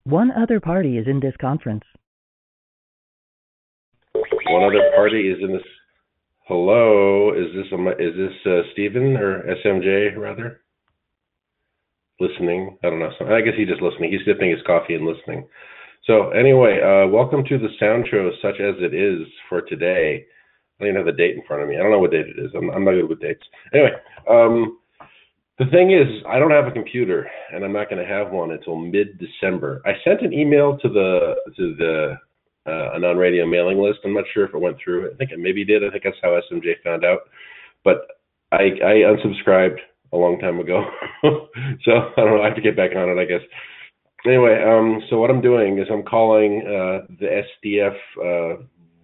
One other party is in this conference. One other party is in this. Hello, is this Stephen or SMJ rather? Listening. I don't know. I guess he's just listening. He's sipping his coffee and listening. So anyway, welcome to the sound show, such as it is for today. I don't even have the date in front of me. I don't know what date it is. I'm not good with dates. Anyway, the thing is, I don't have a computer, and I'm not going to have one until mid-December. I sent an email to the Anon Radio mailing list. I'm not sure if it went through. I think it maybe did. I think that's how SMJ found out. But I unsubscribed a long time ago. So I don't know. I have to get back on it, I guess. Anyway, so what I'm doing is I'm calling the SDF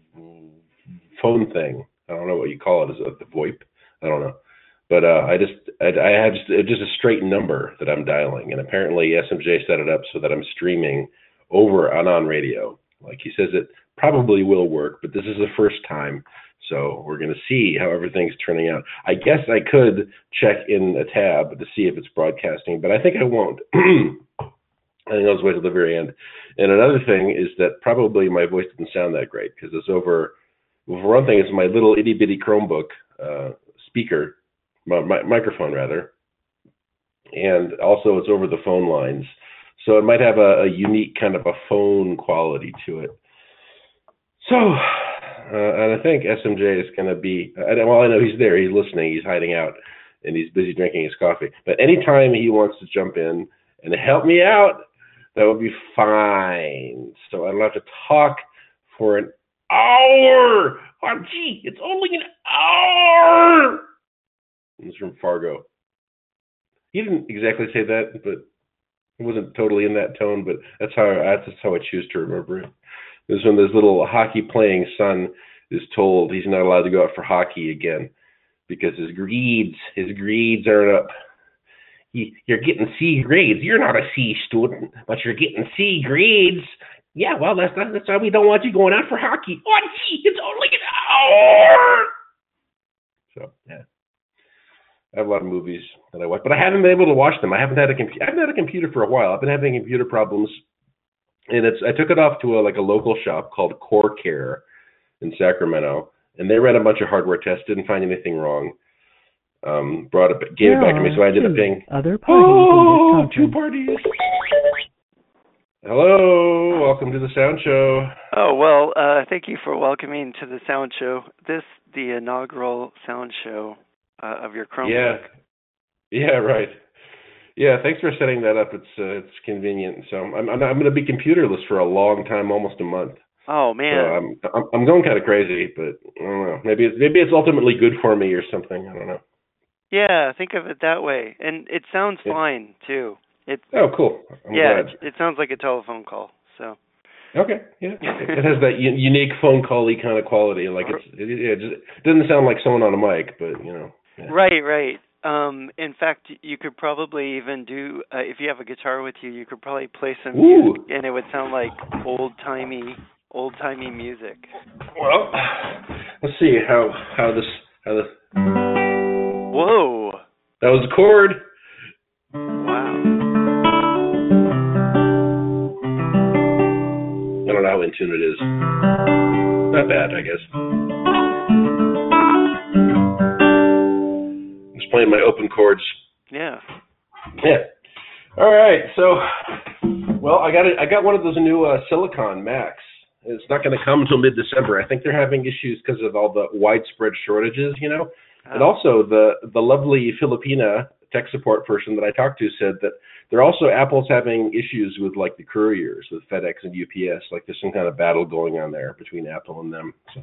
phone thing. I don't know what you call it. Is it the VoIP? I don't know. But I have just a straight number that I'm dialing, and apparently SMJ set it up so that I'm streaming over Anon Radio. Like he says, it probably will work, but this is the first time, so we're going to see how everything's turning out. I guess I could check in a tab to see if it's broadcasting, but I think I won't. I think I'll just wait till the very end. And another thing is that probably my voice didn't sound that great because it's over. Well, for one thing, it's my little itty bitty Chromebook speaker. My microphone rather, and also it's over the phone lines, so it might have a unique kind of a phone quality to it. So, and I think SMJ is going to be, well, I know he's there, he's listening, he's hiding out, and he's busy drinking his coffee, but anytime he wants to jump in and help me out, that would be fine, so I don't have to talk for an hour. Oh, gee, it's only an hour. It's from Fargo. He didn't exactly say that, but it wasn't totally in that tone, but that's how I choose to remember it. This is when this little hockey-playing son is told he's not allowed to go out for hockey again because his grades aren't up. You're getting C grades. You're not a C student, but you're getting C grades. Yeah, well, that's why we don't want you going out for hockey. Oh, gee, it's only an hour. So, yeah. I have a lot of movies that I watch, but I haven't been able to watch them. I haven't had a computer for a while. I've been having computer problems, and I took it off to a local shop called Core Care in Sacramento, and they ran a bunch of hardware tests, didn't find anything wrong. Gave it back to me, so I ended up paying. Other parties two parties. Hello, welcome to the Sound Show. Oh, well, thank you for welcoming to the Sound Show. The inaugural Sound Show of your Chromebook. Yeah, right. Yeah, thanks for setting that up. It's convenient. So I'm going to be computerless for a long time, almost a month. Oh man. So I'm going kind of crazy, but I don't know. Maybe it's ultimately good for me or something. I don't know. Yeah, think of it that way, and it sounds fine too. Oh, cool. I'm glad. It sounds like a telephone call. So. Okay. Yeah. It has that unique phone call-y kind of quality. Like it doesn't sound like someone on a mic, but you know. Yeah. Right. In fact, you could probably even do if you have a guitar with you, you could probably play some music, and it would sound like old-timey music. Well, let's see how this. Whoa! That was a chord. Wow. I don't know how in tune it is. Not bad, I guess. I'm just playing my open chords. Yeah. All right. So, well, I got one of those new Silicon Macs. It's not going to come until mid-December. I think they're having issues because of all the widespread shortages, you know. Oh. And also the lovely Filipina tech support person that I talked to said that Apple's having issues with like the couriers, with FedEx and UPS. Like there's some kind of battle going on there between Apple and them. So.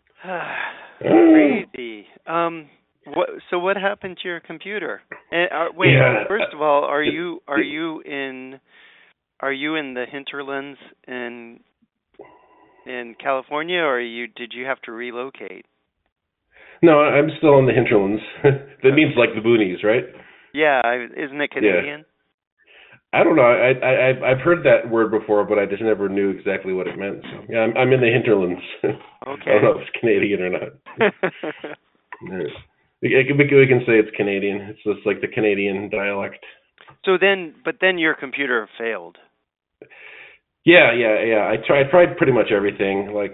Crazy. What happened to your computer? First of all, are you in the hinterlands in California, or did you have to relocate? No, I'm still in the hinterlands. That means like the boonies, right? Yeah, isn't it Canadian? Yeah. I don't know. I've heard that word before, but I just never knew exactly what it meant. So yeah, I'm in the hinterlands. Okay. I don't know if it's Canadian or not. We can say it's Canadian. It's just like the Canadian dialect. So then your computer failed. Yeah. I tried pretty much everything. Like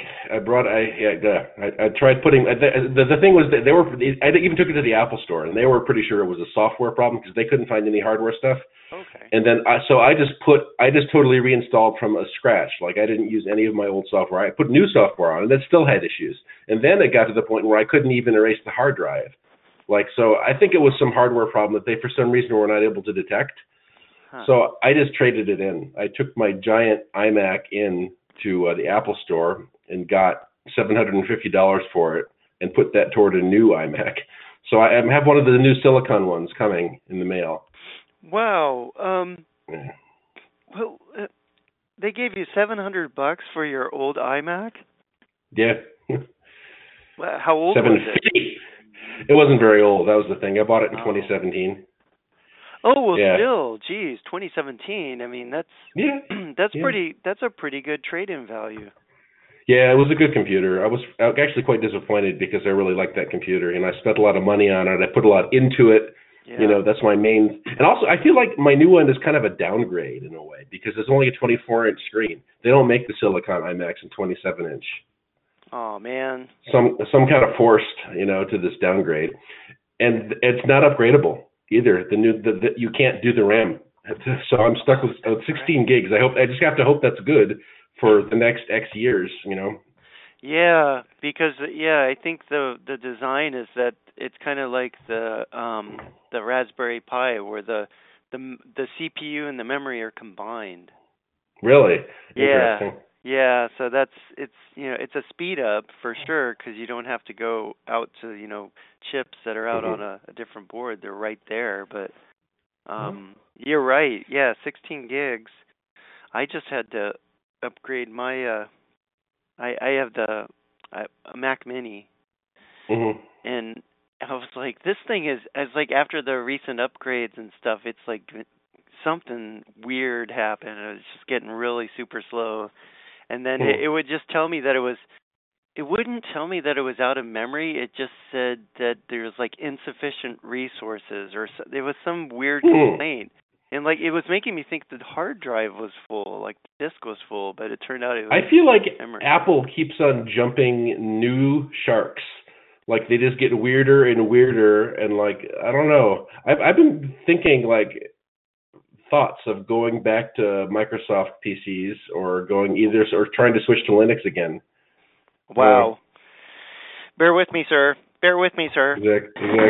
I tried putting the thing was that they were. I even took it to the Apple store, and they were pretty sure it was a software problem because they couldn't find any hardware stuff. Okay. And then I just totally reinstalled from a scratch. Like I didn't use any of my old software. I put new software on, and that still had issues. And then it got to the point where I couldn't even erase the hard drive. Like so, I think it was some hardware problem that they for some reason were not able to detect. So I just traded it in. I took my giant iMac in to the Apple store and got $750 for it and put that toward a new iMac. So I have one of the new silicon ones coming in the mail. Wow. Yeah. Well, they gave you $700 for your old iMac? Yeah. How old was it? It wasn't very old. That was the thing. I bought it in 2017. Oh well, still, geez, 2017. I mean, that's that's a pretty good trade-in value. Yeah, it was a good computer. I was actually quite disappointed because I really liked that computer, and I spent a lot of money on it. I put a lot into it. Yeah. You know, that's my main. And also, I feel like my new one is kind of a downgrade in a way because it's only a 24-inch screen. They don't make the Silicon iMacs in 27-inch. Oh man. Some kind of forced, to this downgrade, and it's not upgradable either. You can't do the RAM, so I'm stuck with 16 gigs. I just have to hope that's good for the next X years. Yeah, because I think the design is that it's kind of like the Raspberry Pi where the CPU and the memory are combined. Really? Yeah. Yeah, so it's a speed up for sure because you don't have to go out to chips that are out on a different board. They're right there. But you're right. Yeah, 16 gigs. I just had to upgrade my. I have a Mac Mini, and I was like, this thing is like after the recent upgrades and stuff, it's like something weird happened. It was just getting really super slow. And then it would just tell me that it wouldn't tell me that it was out of memory. It just said that there's like insufficient resources or there was some weird complaint. And like it was making me think the hard drive was full, like the disk was full, but it turned out it was I feel like memory. Apple keeps on jumping new sharks. Like they just get weirder and weirder and like I don't know. I've been thinking like thoughts of going back to Microsoft PCs or trying to switch to Linux again. Wow. Bear with me, sir. Exactly.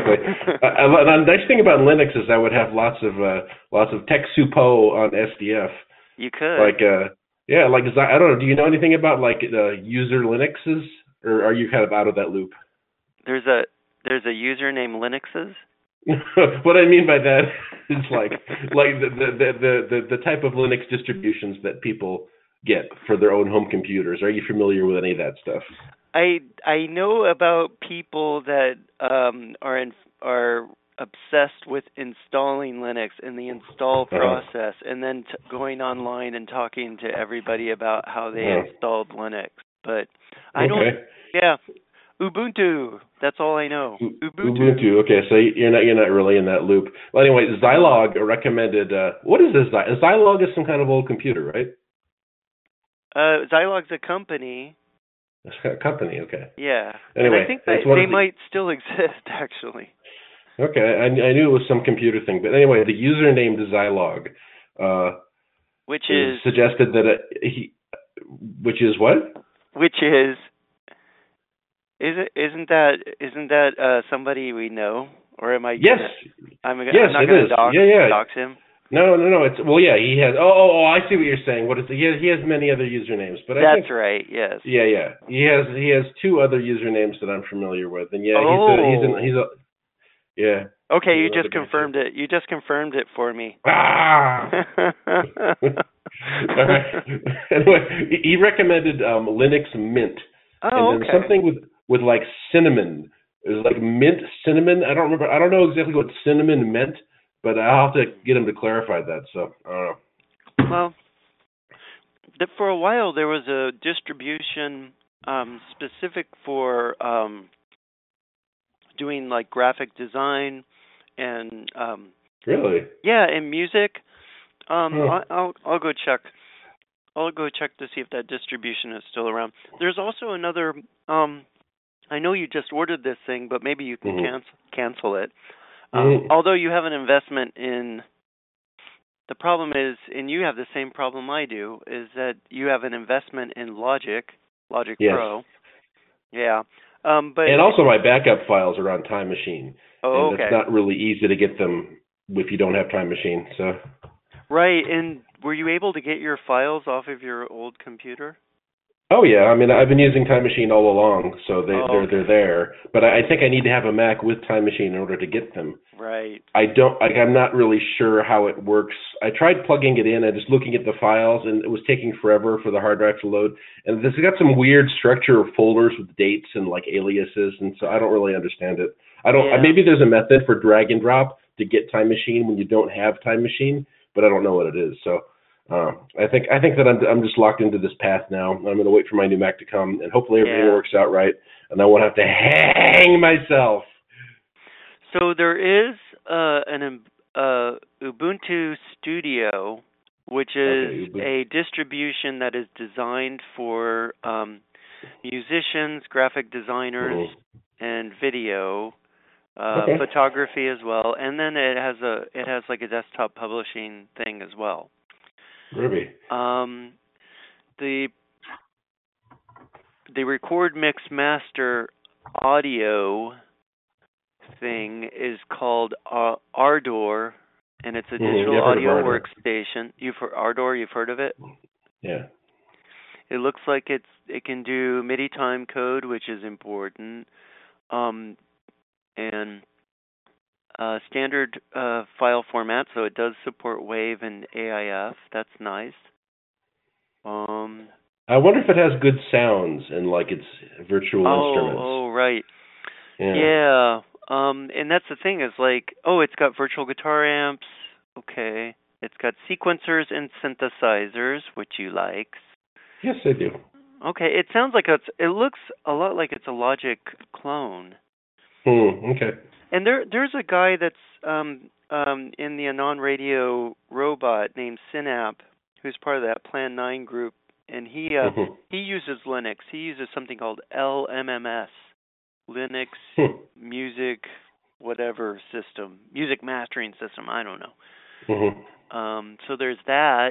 The nice thing about Linux is I would have lots of tech suppo on SDF. You could. Like I don't know. Do you know anything about like user Linuxes, or are you kind of out of that loop? There's a user named Linuxes. What I mean by that is like the type of Linux distributions that people get for their own home computers. Are you familiar with any of that stuff? I know about people that are obsessed with installing Linux and the install process, and then going online and talking to everybody about how they installed Linux. But I don't. Yeah. Ubuntu. That's all I know. Ubuntu. Okay, so you're not really in that loop. Well, anyway, Zilog recommended. What is this? Zilog is some kind of old computer, right? Zilog's a company. A company, okay. Yeah. Anyway, and I think they might still exist, actually. Okay, I knew it was some computer thing, but anyway, the username to Zilog, which is suggested that which is what? Which is. Isn't that somebody we know, or am I? Yes. I'm not going to dox him. No. It's he has. Oh, I see what you're saying. What is he has many other usernames, but that's right. Yes. Yeah. He has two other usernames that I'm familiar with, and he's yeah. Okay, you just confirmed it. You just confirmed it for me. Ah. All right. Anyway, he recommended Linux Mint, and then something with like cinnamon. It was like mint cinnamon. I don't remember. I don't know exactly what cinnamon meant, but I'll have to get him to clarify that. So I don't know. Well, for a while there was a distribution specific for doing like graphic design and really? Yeah, and music. I'll go check. I'll go check to see if that distribution is still around. There's also another. I know you just ordered this thing, but maybe you can cancel it. Although you have an investment in. The problem is, and you have the same problem I do, is that you have an investment in Logic Pro. Yeah. But and also my backup files are on Time Machine. Oh, and it's not really easy to get them if you don't have Time Machine. So. Right, and were you able to get your files off of your old computer? Oh yeah, I mean I've been using Time Machine all along, so they're there. But I think I need to have a Mac with Time Machine in order to get them. Right. I'm not really sure how it works. I tried plugging it in and just looking at the files, and it was taking forever for the hard drive to load. And this has got some weird structure of folders with dates and like aliases, and so I don't really understand it. Maybe there's a method for drag and drop to get Time Machine when you don't have Time Machine, but I don't know what it is. So. I think that I'm just locked into this path now. I'm going to wait for my new Mac to come, and hopefully everything works out right, and I won't have to hang myself. So there is an Ubuntu Studio, which is a distribution that is designed for musicians, graphic designers, and video, photography as well, and then it has like a desktop publishing thing as well. Ruby. The record mix master audio thing is called Ardour, and it's a digital audio workstation. Ardour, you've heard of it? Yeah. It looks like it can do MIDI time code, which is important, and standard file format, so it does support WAV and AIF. That's nice. I wonder if it has good sounds and like its virtual instruments. Oh, right. Yeah. And that's the thing is like, it's got virtual guitar amps. Okay. It's got sequencers and synthesizers, which you like. Yes, I do. Okay. It sounds like it looks a lot like it's a Logic clone. Okay. And there's a guy that's in the Anon Radio robot named Synap, who's part of that Plan 9 group, and he uses Linux. He uses something called LMMS, Linux Music whatever system, music mastering system. I don't know. So there's that.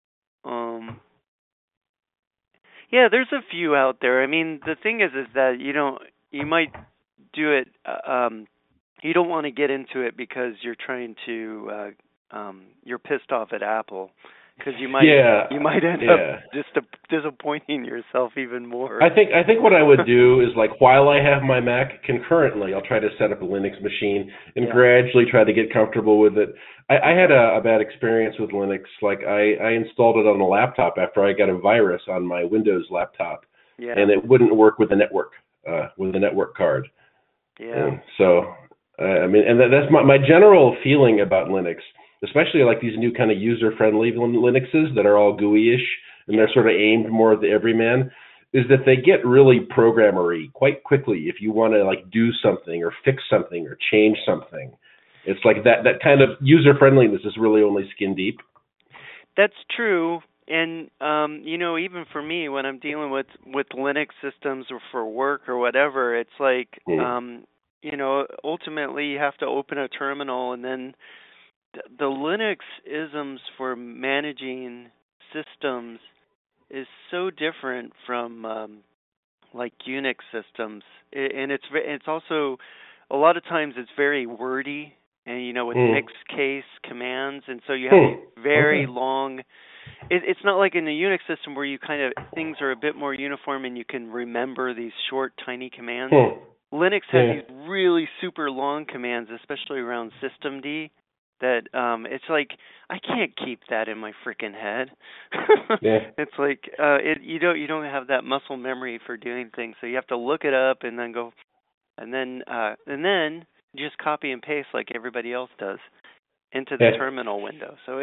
Yeah, there's a few out there. I mean, the thing is that you might do it. You don't want to get into it because you're trying to you're pissed off at Apple, because you might end up just disappointing yourself even more. I think what I would do is, like, while I have my Mac concurrently, I'll try to set up a Linux machine and gradually try to get comfortable with it. I had a bad experience with Linux. Like, I installed it on a laptop after I got a virus on my Windows laptop, and it wouldn't work with the network card. Yeah. And so. I mean, and that's my general feeling about Linux, especially like these new kind of user-friendly Linuxes that are all GUI-ish, and they're sort of aimed more at the everyman, is that they get really programmery quite quickly if you want to like do something or fix something or change something. It's like that kind of user-friendliness is really only skin deep. That's true. And, even for me, when I'm dealing with Linux systems or for work or whatever, it's like... ultimately you have to open a terminal, and then the Linux isms for managing systems is so different from like Unix systems, and it's also a lot of times it's very wordy, and with mixed case commands, and so you have very long. It's not like in the Unix system where you things are a bit more uniform and you can remember these short, tiny commands. Linux has these really super long commands, especially around systemd, that it's like I can't keep that in my freaking head. It's like you don't have that muscle memory for doing things, so you have to look it up and then go, and then just copy and paste like everybody else does into the terminal window. So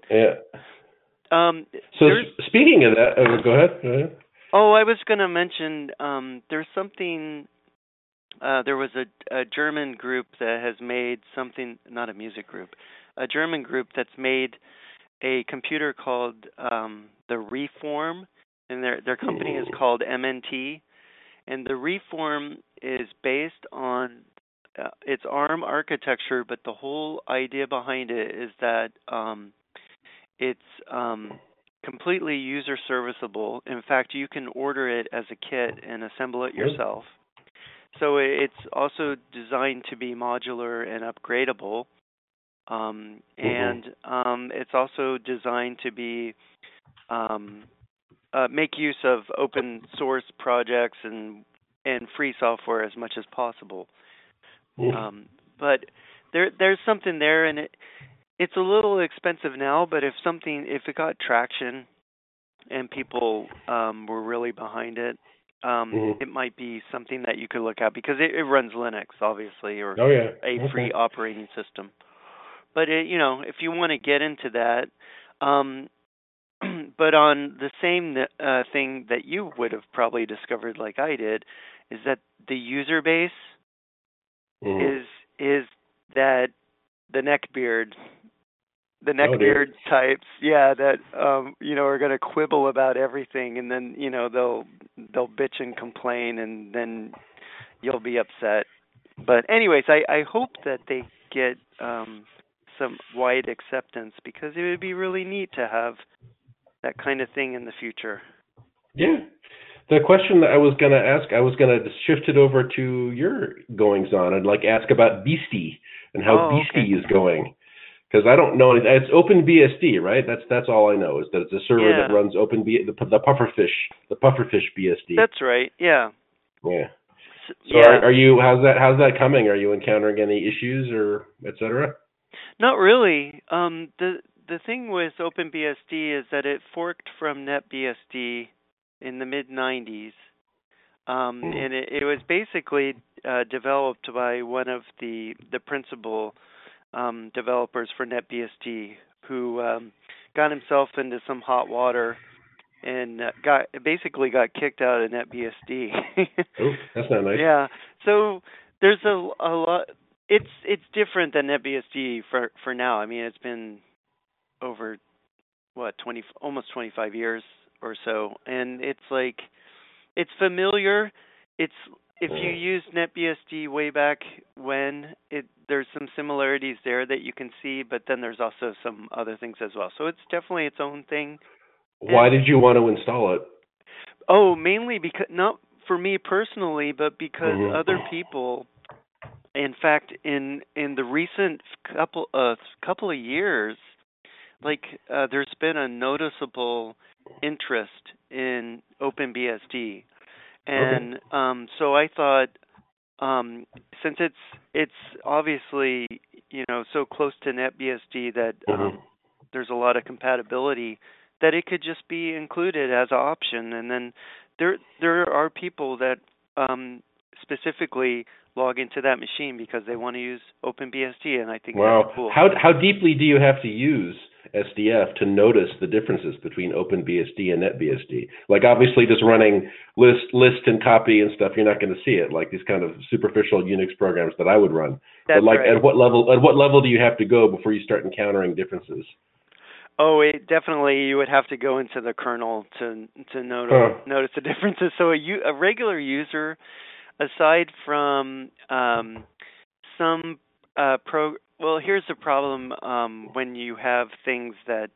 So speaking of that, go ahead. Oh, I was going to mention there's something. There was a German group that has made something, not a music group, a German group that's made a computer called the Reform, and their company is called MNT, and the Reform is based on its ARM architecture, but the whole idea behind it is that it's completely user serviceable. In fact, you can order it as a kit and assemble it yourself. So it's also designed to be modular and upgradable. And it's also designed to be make use of open source projects and free software as much as possible. But there's something there, and it's a little expensive now. But if it got traction and people were really behind it, it might be something that you could look at, because it runs Linux, obviously, or a free operating system. But if you want to get into that, but on the same thing that you would have probably discovered, like I did, is that the user base is that the neckbeard types, that are going to quibble about everything, and then they'll bitch and complain, and then you'll be upset. But anyways, I hope that they get some wide acceptance, because it would be really neat to have that kind of thing in the future. Yeah. The question that I was going to ask, I was going to shift it over to your goings on and ask about Beastie and how Beastie is going. Because I don't know anything. It's OpenBSD, right? That's all I know, is that it's a server that runs the pufferfish BSD. That's right. Yeah. Yeah. So are you? How's that coming? Are you encountering any issues or et cetera? Not really. The thing with OpenBSD is that it forked from NetBSD in the mid-90s, and it was basically developed by one of the principal developers for NetBSD, who got himself into some hot water and got kicked out of NetBSD. Oh, that's not nice. Yeah. So there's a lot. It's different than NetBSD for now. I mean, it's been over almost 25 years or so, and it's familiar. If you used NetBSD way back when, there's some similarities there that you can see, but then there's also some other things as well. So it's definitely its own thing. Why did you want to install it? Oh, mainly because, not for me personally, but because other people, in fact, in the recent couple of years, there's been a noticeable interest in OpenBSD, and so I thought, since it's obviously so close to NetBSD that there's a lot of compatibility, that it could just be included as an option, and then there are people that specifically log into that machine because they want to use OpenBSD, and I think that's cool. How deeply do you have to use SDF to notice the differences between OpenBSD and NetBSD? Obviously, just running list and copy and stuff, you're not going to see it, like these kind of superficial Unix programs that I would run. That's right. At what level do you have to go before you start encountering differences? Oh, definitely you would have to go into the kernel to notice the differences. So a regular user, aside from some well, here's the problem when you have things that,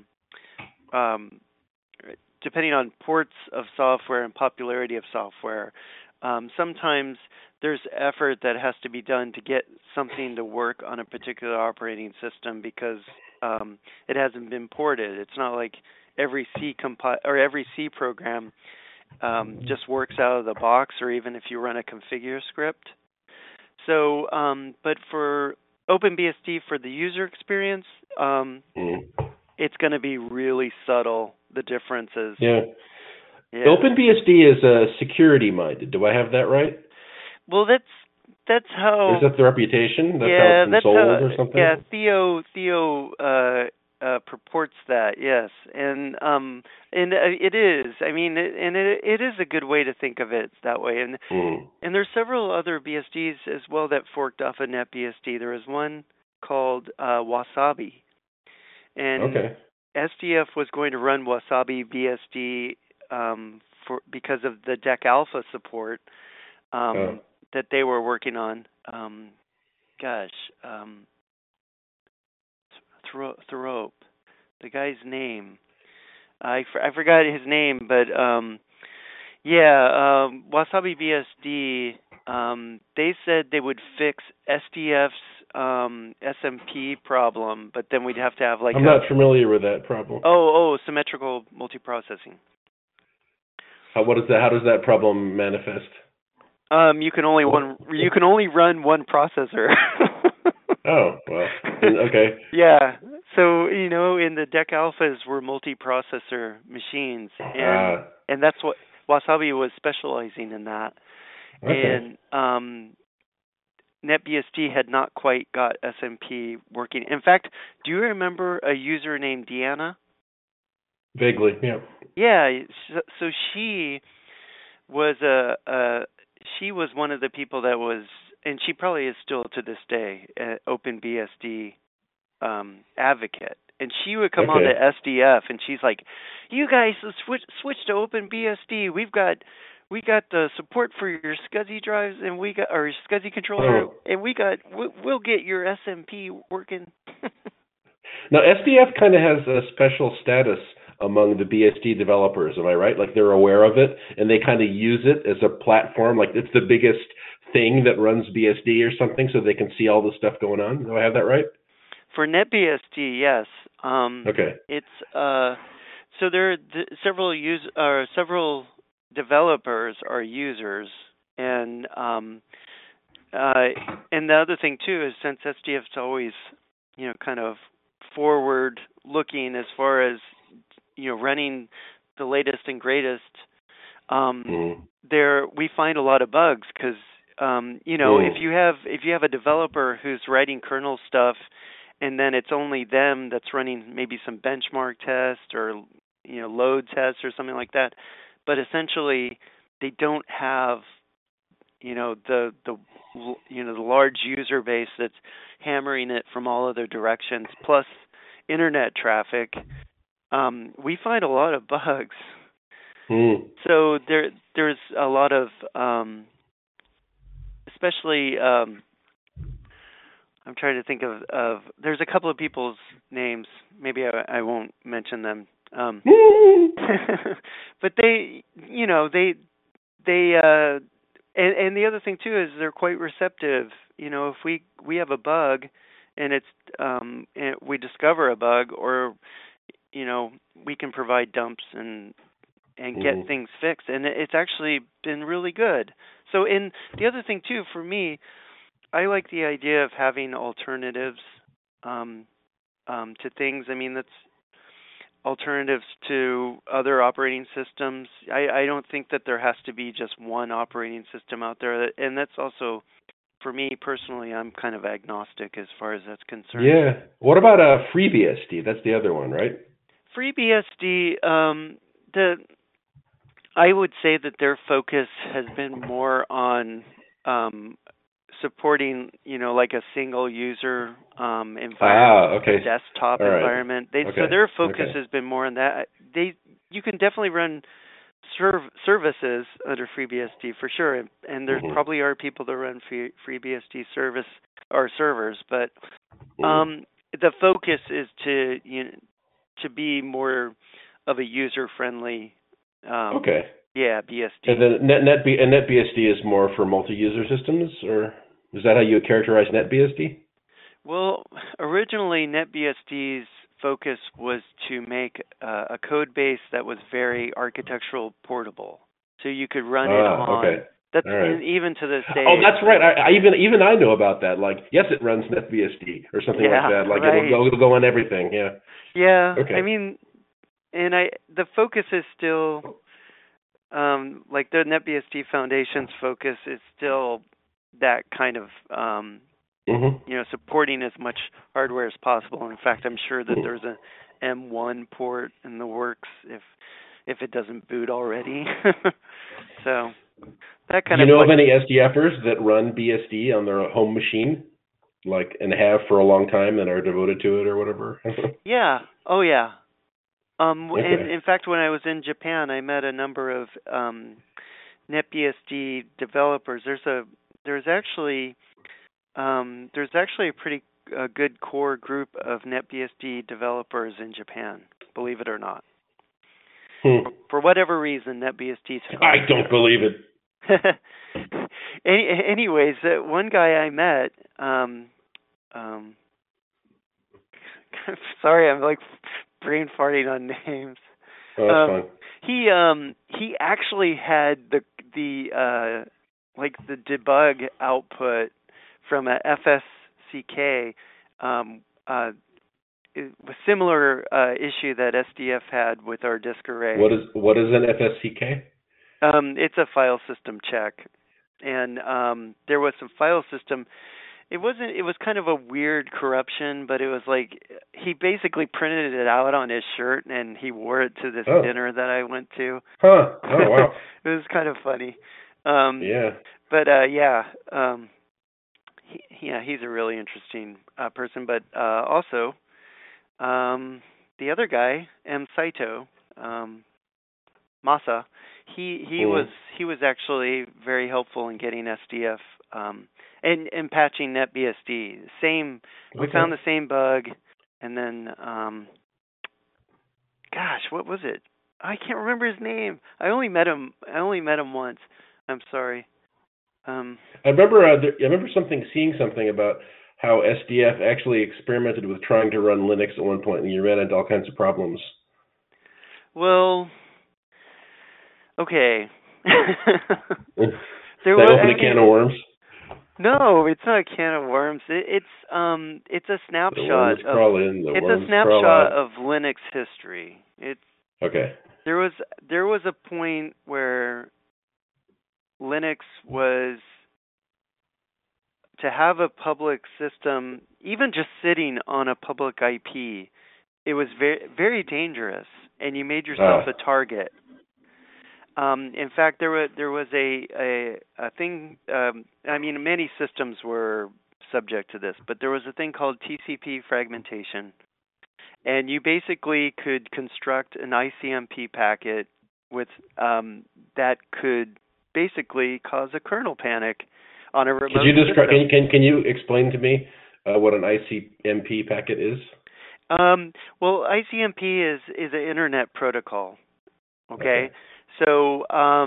depending on ports of software and popularity of software, sometimes there's effort that has to be done to get something to work on a particular operating system because it hasn't been ported. It's not like every C program just works out of the box, or even if you run a configure script. So, but for OpenBSD, for the user experience, it's going to be really subtle, the differences. Yeah. OpenBSD is security minded. Do I have that right? Well, that's how. Is that the reputation? That's how it's been sold or something? Yeah, Theo purports that, yes, and it is. I mean, it is a good way to think of it that way. And there's several other BSDs as well that forked off of NetBSD. There was one called Wasabi, and SDF was going to run Wasabi BSD because of the DEC Alpha support that they were working on. Thrope, the guy's name. I forgot his name, but Wasabi BSD. They said they would fix SDF's SMP problem, but then we'd have to have I'm not familiar with that problem. Symmetrical multiprocessing. How does that problem manifest? You can only run one processor. Oh, well, okay. Yeah. So, in the DEC Alphas were multiprocessor machines, and that's what Wasabi was specializing in that. Okay. And NetBSD had not quite got SMP working. In fact, do you remember a user named Deanna? Vaguely, yeah. Yeah, so she was she was one of the people that was, and she probably is still to this day, an OpenBSD advocate. And she would come on to SDF, and she's like, "You guys switch to OpenBSD. We got the support for your SCSI drives, and we got our SCSI controller, and we'll get your SMP working." Now, SDF kind of has a special status among the BSD developers, am I right? Like they're aware of it, and they kind of use it as a platform, like it's the biggest thing that runs BSD or something, so they can see all the stuff going on. Do I have that right? For NetBSD, yes. Okay. It's so there are several developers are users, and the other thing too is since SDF's always kind of forward looking as far as running the latest and greatest, there we find a lot of bugs because if you have a developer who's writing kernel stuff and then it's only them that's running maybe some benchmark test or load tests or something like that, but essentially they don't have the large user base that's hammering it from all other directions plus internet traffic. We find a lot of bugs. So there's a lot of especially I'm trying to think of there's a couple of people's names, maybe I won't mention them, but they and the other thing too is they're quite receptive. If we have a bug and it's and we discover a bug, or we can provide dumps and get things fixed, and it's actually been really good. So, and the other thing too for me, I like the idea of having alternatives to things. I mean, that's alternatives to other operating systems. I don't think that there has to be just one operating system out there, and that's also, for me personally, I'm kind of agnostic as far as that's concerned. Yeah. What about FreeBSD? That's the other one, right? FreeBSD, I would say that their focus has been more on supporting, like a single user environment, desktop environment. So their focus has been more on that. You can definitely run services under FreeBSD for sure, and there probably are people that run FreeBSD service or servers, but the focus is to be more of a user-friendly BSD. And then NetBSD is more for multi-user systems, or is that how you characterize NetBSD? Well, originally NetBSD's focus was to make a code base that was very architectural portable, so you could run it on. Okay. That's and even to this day. Oh, that's right. I even I know about that. Like, yes, it runs NetBSD or something like that. Like it'll go on everything. Yeah. Yeah. Okay. I mean, and the focus is still like the NetBSD Foundation's focus is still that kind of supporting as much hardware as possible. In fact, I'm sure that there's a M1 port in the works if it doesn't boot already. So that kind of. You know of any SDFers that run BSD on their home machine, like and have for a long time and are devoted to it or whatever? Yeah. Oh yeah. And Okay. in fact, when I was in Japan, I met a number of NetBSD developers. There's actually a pretty good core group of NetBSD developers in Japan, believe it or not. For whatever reason, NetBSD is I don't believe it. Anyways, one guy I met, sorry, I'm like brain farting on names. Oh, that's fine. He actually had the like the debug output from a FSCK, a similar issue that SDF had with our disk array. What is an FSCK? It's a file system check, and there was some file system. It was kind of a weird corruption, but it was like he basically printed it out on his shirt and he wore it to this dinner that I went to. Huh. Oh, wow. It was kind of funny. Yeah. But he's a really interesting person. But also, the other guy, M. Saito, Masa, he was actually very helpful in getting SDF and patching NetBSD. We found the same bug, and then gosh, what was it? I can't remember his name. I only met him once. I'm sorry. I remember seeing something about how SDF actually experimented with trying to run Linux at one point, and you ran into all kinds of problems. Well, okay. Open a can of worms? No, it's not a can of worms. It's a snapshot. It's a snapshot of Linux history. Okay. There was a point where Linux was to have a public system, even just sitting on a public IP, it was very, very dangerous, and you made yourself a target. In fact, there was a thing. I mean, many systems were subject to this, but there was a thing called TCP fragmentation, and you basically could construct an ICMP packet with that could basically cause a kernel panic on a remote system. Can you explain to me what an ICMP packet is? Well, ICMP is an internet protocol. Okay. So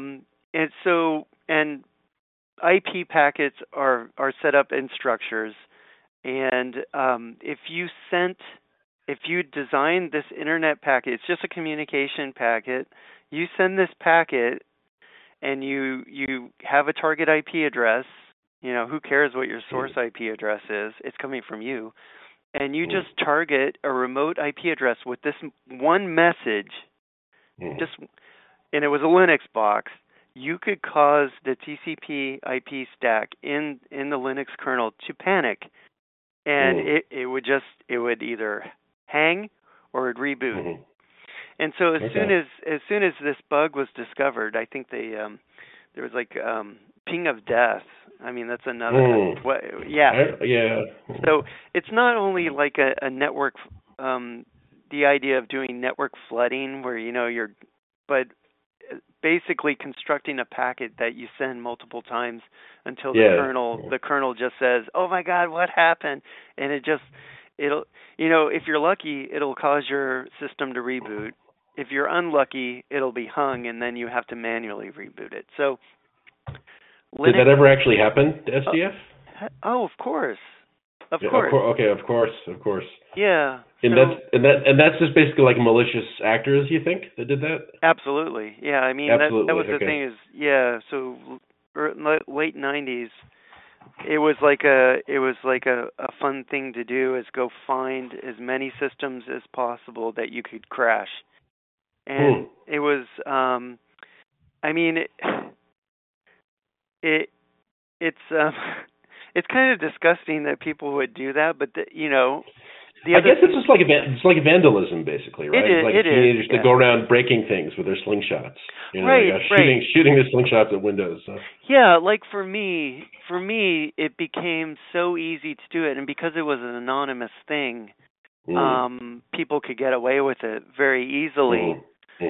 and IP packets are set up in structures, and if you design this internet packet, it's just a communication packet. You send this packet, and you have a target IP address. You know, who cares what your source IP address is? It's coming from you, and you just target a remote IP address with this one message. And it was a Linux box. You could cause the TCP IP stack in the Linux kernel to panic, and it would either hang or it'd reboot. And so as soon as this bug was discovered, I think there was like ping of death. I mean, that's another. Yeah. So it's not only like a network. The idea of doing network flooding, where but basically constructing a packet that you send multiple times until the kernel just says, "Oh my God, what happened?" And it'll if you're lucky, it'll cause your system to reboot. If you're unlucky, it'll be hung, and then you have to manually reboot it. So, did that ever actually happen to SDF? Oh, of course. Of course. Yeah. And that's just basically like malicious actors, you think, that did that? Absolutely. Yeah. I mean, that was the thing is, so late 90s, it was like a fun thing to do, is go find as many systems as possible that you could crash. And it was, I mean, it's kind of disgusting that people would do that, but I guess it's just like vandalism, basically, right? It's teenagers that go around breaking things with their slingshots. Shooting their slingshots at windows. So. Yeah, like for me, it became so easy to do it, and because it was an anonymous thing, people could get away with it very easily.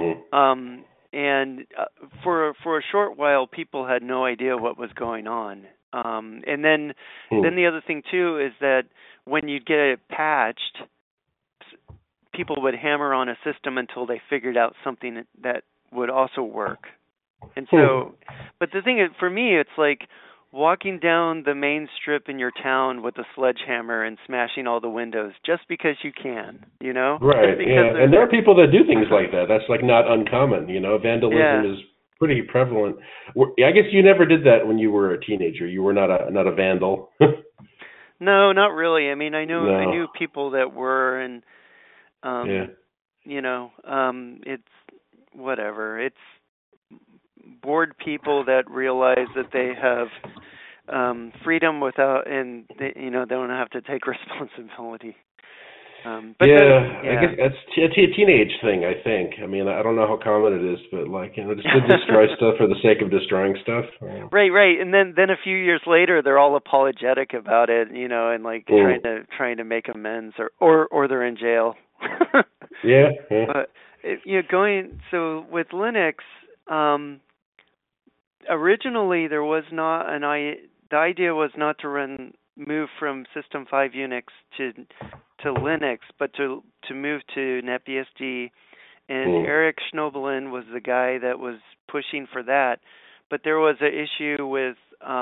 And for a short while, people had no idea what was going on. And then the other thing too is that when you'd get it patched, people would hammer on a system until they figured out something that would also work. And so, but the thing is, for me, it's like walking down the main strip in your town with a sledgehammer and smashing all the windows just because you can, you know? Right, yeah. And there are people that do things like that. That's like not uncommon, you know? Vandalism is pretty prevalent. I guess you never did that when you were a teenager. You were not a vandal. No, not really. I mean, I knew people that were, and you know, it's whatever. It's bored people that realize that they have freedom without, and they, you know, they don't have to take responsibility. But I guess that's a teenage thing, I think. I mean, I don't know how common it is, but like, you know, just to destroy stuff for the sake of destroying stuff. Right. And then a few years later, they're all apologetic about it, you know, and like trying to make amends, or they're in jail. But you know, so with Linux, originally there was not the idea was not to move from System 5 Unix to Linux, but to move to NetBSD, and Eric Schnobelin was the guy that was pushing for that. But there was an issue with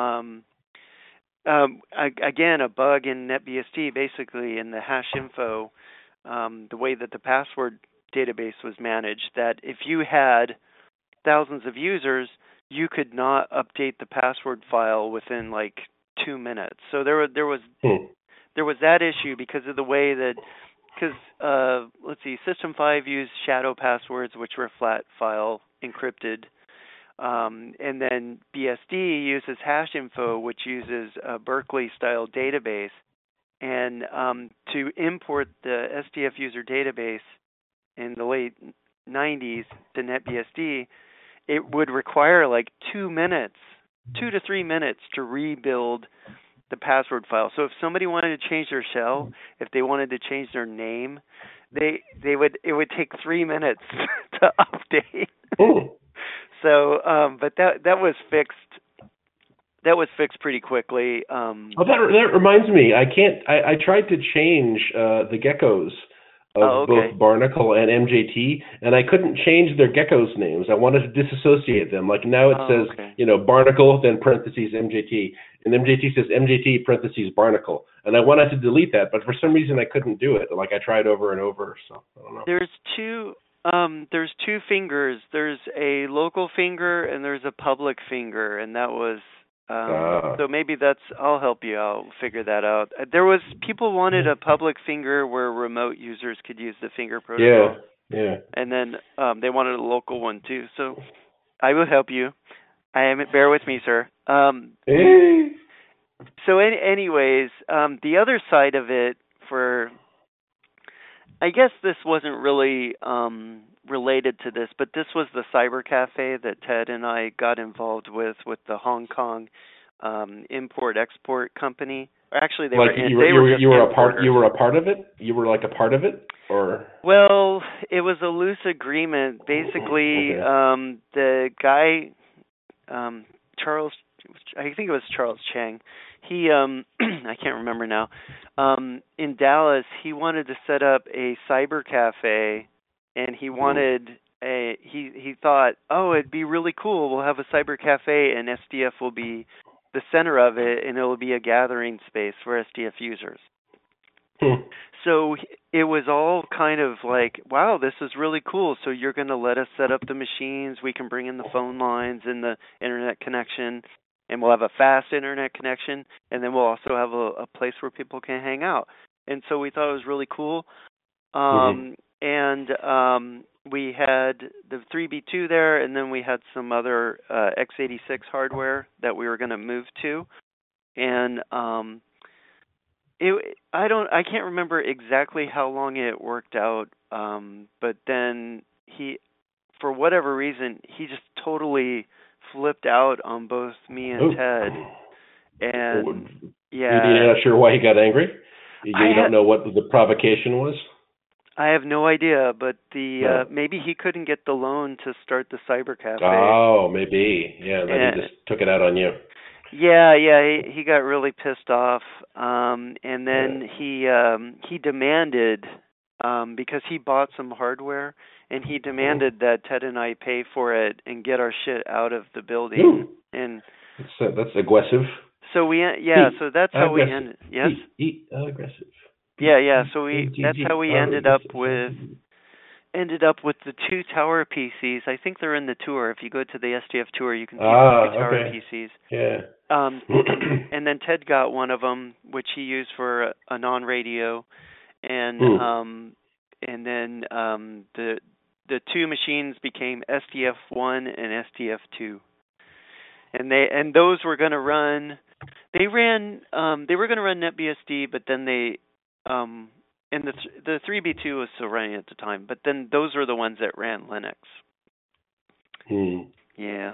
again, a bug in NetBSD, basically in the hash info, the way that the password database was managed, that if you had thousands of users, you could not update the password file within like 2 minutes. So there was that issue because of the way that, let's see, System 5 used shadow passwords, which were flat file encrypted, and then BSD uses hash info, which uses a Berkeley style database. And to import the SDF user database in the late 90s to NetBSD, it would require like 2 to 3 minutes to rebuild the password file. So if somebody wanted to change their shell, if they wanted to change their name, it would take 3 minutes to update. So, but that was fixed. That was fixed pretty quickly. That reminds me. I tried to change the geckos of both Barnacle and MJT, and I couldn't change their geckos names. I wanted to disassociate them. Like now it says, you know, Barnacle, then parentheses MJT, and MJT says MJT parentheses Barnacle. And I wanted to delete that, but for some reason I couldn't do it. Like I tried over and over, so I don't know. There's two fingers. There's a local finger and there's a public finger, and that was so maybe I'll help you out figure that out. People wanted a public finger where remote users could use the finger protocol. Yeah. And then they wanted a local one too. So I will help you. Bear with me, sir. So anyways, the other side of it, I guess this wasn't really related to this, but this was the cyber cafe that Ted and I got involved with the Hong Kong import-export company. Actually, you were a part of it? You were like a part of it, or? Well, it was a loose agreement. Basically, the guy, Charles, I think it was Charles Chang. He, I can't remember now. In Dallas, he wanted to set up a cyber cafe, and he wanted he thought, it'd be really cool. We'll have a cyber cafe, and SDF will be the center of it, and it will be a gathering space for SDF users. So it was all kind of like, wow, this is really cool. So you're going to let us set up the machines. We can bring in the phone lines and the internet connection, and we'll have a fast internet connection, and then we'll also have a place where people can hang out. And so we thought it was really cool. And we had the 3B2 there, and then we had some other x86 hardware that we were going to move to. And I can't remember exactly how long it worked out, but then for whatever reason, he just totally flipped out on both me and Ted. And you're not sure why he got angry? You don't know what the provocation was? I have no idea, but No. maybe he couldn't get the loan to start the cyber cafe. Oh, maybe. Yeah, then he just took it out on you. Yeah, he got really pissed off, and then he demanded, because he bought some hardware, and he demanded that Ted and I pay for it and get our shit out of the building. Ooh. And that's aggressive. So so that's how we ended. Yes. Aggressive. Yeah. So that's how we ended up with the two tower PCs. I think they're in the tour. If you go to the SDF tour, you can see the two tower PCs. Yeah. And then Ted got one of them, which he used for a non-radio, and then the two machines became SDF1 and SDF2, and those were going to run. They were going to run NetBSD, but then they and the 3B2 was still running at the time, but then those were the ones that ran Linux. Yeah.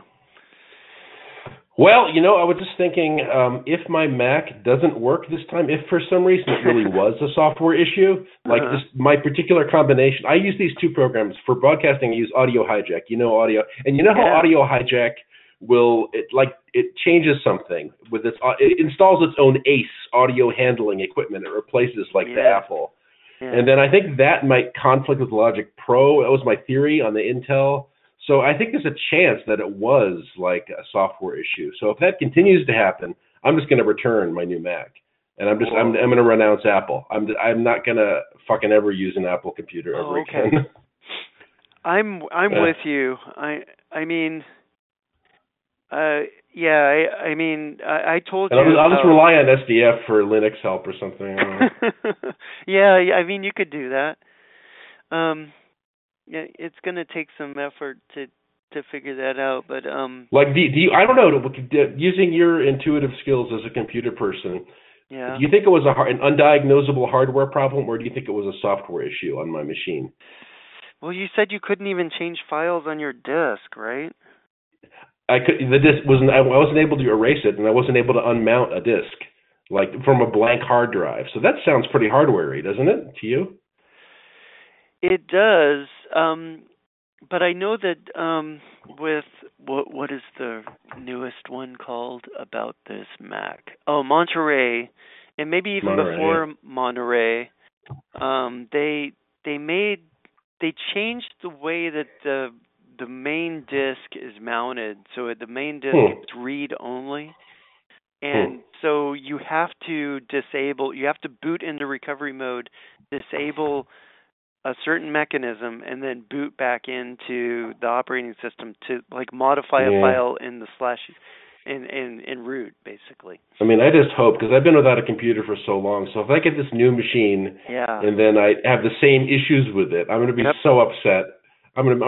Well, I was just thinking, if my Mac doesn't work this time, if for some reason it really was a software issue, like this, my particular combination, I use these two programs for broadcasting. I use Audio Hijack, Audio, and how Audio Hijack it changes something with it installs its own ACE audio handling equipment. It replaces the Apple. Yeah. And then I think that might conflict with Logic Pro. That was my theory on the Intel. So I think there's a chance that it was like a software issue. So if that continues to happen, I'm just going to return my new Mac, and I'm going to renounce Apple. I'm not going to fucking ever use an Apple computer ever again. I'm with you. I mean, I told you. I'll just rely on SDF for Linux help or something. Yeah, I mean, you could do that. Yeah, it's going to take some effort to figure that out, but do you? I don't know. Using your intuitive skills as a computer person, do you think it was an undiagnosable hardware problem, or do you think it was a software issue on my machine? Well, you said you couldn't even change files on your disk, right? I wasn't able to erase it, and I wasn't able to unmount a disk from a blank hard drive. So that sounds pretty hardware-y, doesn't it, to you? It does, but I know that with what is the newest one called about this Mac? Oh, Monterey, and maybe even before Monterey, they changed the way that the main disk is mounted, so the main disk is read only, and so you have to boot into recovery mode, disable a certain mechanism, and then boot back into the operating system to modify a file in the in root, basically. I mean, I just hope, because I've been without a computer for so long, so if I get this new machine and then I have the same issues with it, I'm going to be so upset. I'm going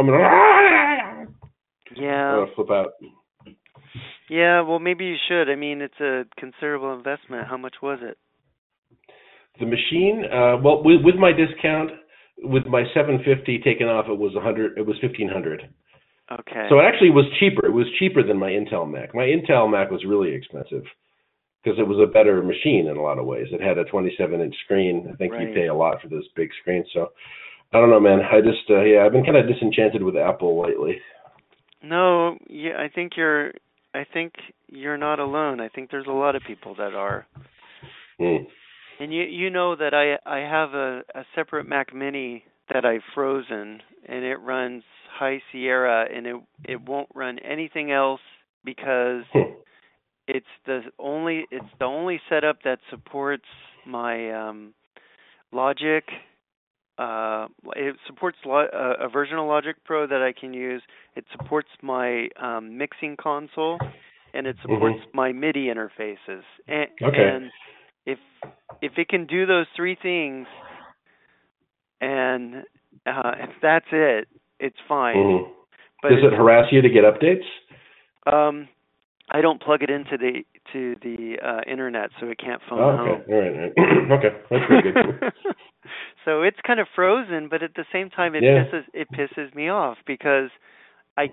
to flip out. Yeah, well, maybe you should. I mean, it's a considerable investment. How much was it? The machine, with my discount, with my $750 taken off, it was $100. It was $1,500. Okay. So it actually was cheaper. It was cheaper than my Intel Mac. My Intel Mac was really expensive because it was a better machine in a lot of ways. It had a 27-inch screen. I think you pay a lot for those big screens. So I don't know, man. I just I've been kind of disenchanted with Apple lately. No, I think you're not alone. I think there's a lot of people that are. And you know that I have a separate Mac Mini that I've frozen, and it runs High Sierra, and it won't run anything else because it's the only setup that supports my Logic. It supports a version of Logic Pro that I can use. It supports my mixing console, and it supports my MIDI interfaces. And if it can do those three things, and if that's it, it's fine. But does it harass you to get updates? I don't plug it into the internet, so it can't phone home. All right. Okay, that's pretty good. So it's kind of frozen, but at the same time, it pisses me off because I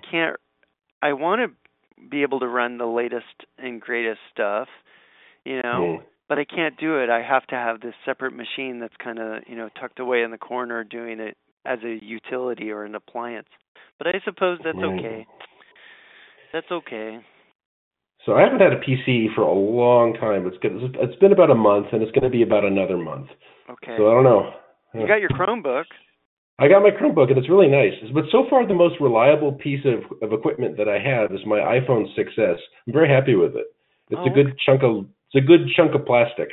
want to be able to run the latest and greatest stuff, but I can't do it. I have to have this separate machine that's kind of, tucked away in the corner doing it as a utility or an appliance. But I suppose that's okay. That's okay. So I haven't had a PC for a long time. It's been about a month, and it's going to be about another month. Okay. So I don't know. You got your Chromebook. I got my Chromebook, and it's really nice. But so far, the most reliable piece of equipment that I have is my iPhone 6s. I'm very happy with it. It's a good chunk of plastic.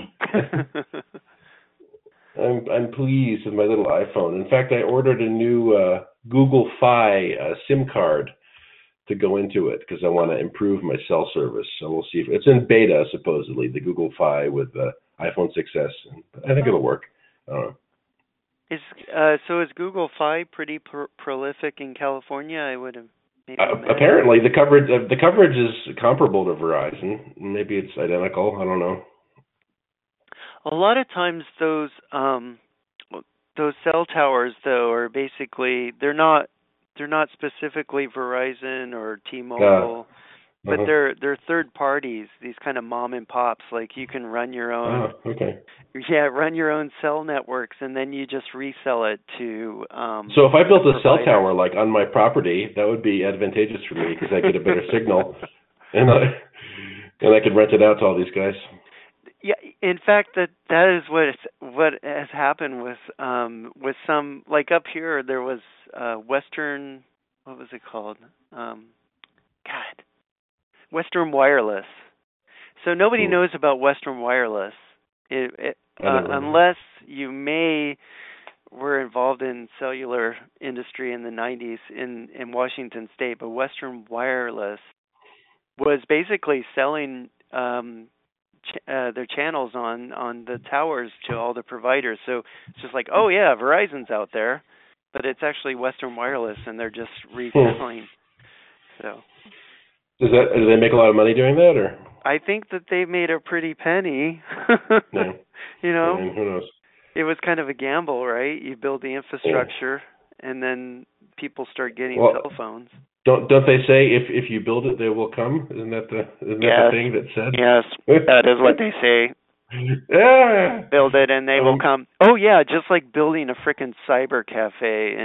I'm pleased with my little iPhone. In fact, I ordered a new Google Fi SIM card to go into it because I want to improve my cell service. So we'll see if it's in beta, supposedly, the Google Fi with the iPhone 6s. I think it'll work. I don't know. Is Google Fi pretty prolific in California? I would have maybe apparently the coverage is comparable to Verizon. Maybe it's identical. I don't know. A lot of times those cell towers though are basically they're not specifically Verizon or T-Mobile, but they're third parties. These kind of mom and pops. Like you can run your own. Run your own cell networks, and then you just resell it to. So if I built a cell tower like on my property, that would be advantageous for me because I get a better signal, and I could rent it out to all these guys. Yeah, in fact, that is what has happened with some, like up here there was Western, what was it called? Western Wireless. So nobody knows about Western Wireless, unless you were involved in cellular industry in the 90s in Washington State. But Western Wireless was basically selling their channels on the towers to all the providers. So it's just like, oh yeah, Verizon's out there, but it's actually Western Wireless, and they're just reselling. So do they make a lot of money doing that, or? I think that they made a pretty penny. Yeah. You know, I mean, who knows? It was kind of a gamble, right? You build the infrastructure, and then people start getting cell phones. Don't they say if you build it, they will come? Isn't that the thing that's said? Yes, that is what they say. Yeah. Build it and they will come. Oh yeah, just like building a frickin' cyber cafe